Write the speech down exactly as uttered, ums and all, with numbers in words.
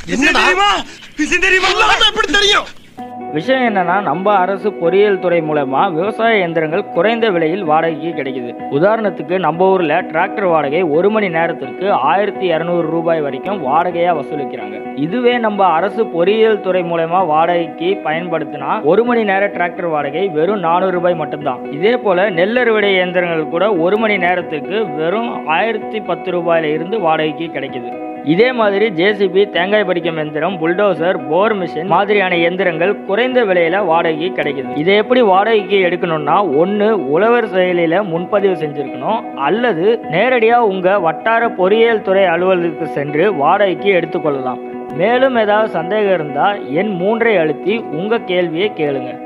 என்ன தெரியுமா? விஷயம் தெரியுமா? எப்படி தெரியும்? விஷயம் என்னன்னா, நம்ம அரசு பொறியியல் துறை மூலமா விவசாய இயந்திரங்கள் குறைந்த விலையில் வாடகைக்கு கிடைக்குது. உதாரணத்துக்கு நம்ம ஊர்ல டிராக்டர் வாடகை ஒரு மணி நேரத்திற்கு ஆயிரத்தி இருநூறு ரூபாய் வரைக்கும் வாடகையா வசூலிக்கிறாங்க. இதுவே நம்ம அரசு பொறியியல் துறை மூலமா வாடகைக்கு பயன்படுத்தினா ஒரு மணி நேர டிராக்டர் வாடகை வெறும் நானூறு ரூபாய் மட்டும்தான். இதே போல நெல்லறுவடை இயந்திரங்கள் கூட ஒரு மணி நேரத்துக்கு வெறும் ஆயிரத்தி பத்து ரூபாயில இருந்து வாடகைக்கு கிடைக்குது. இதே மாதிரி ஜேசிபி, தேங்காய் பறிக்கும் எந்திரம், புல்டோசர், போர் மிஷின் மாதிரியான எந்திரங்கள் குறைந்த விலையில வாடகைக்கு கிடைக்குது. இதை எப்படி வாடகைக்கு எடுக்கணும்னா, ஒன்று உழவர் செயலில முன்பதிவு செஞ்சிருக்கணும், அல்லது நேரடியா உங்க வட்டார பொறியியல் துறை அலுவலகத்துக்கு சென்று வாடகைக்கு எடுத்துக்கொள்ளலாம். மேலும் ஏதாவது சந்தேகம் இருந்தா எண் மூன்றை அழுத்தி உங்க கேள்வியை கேளுங்க.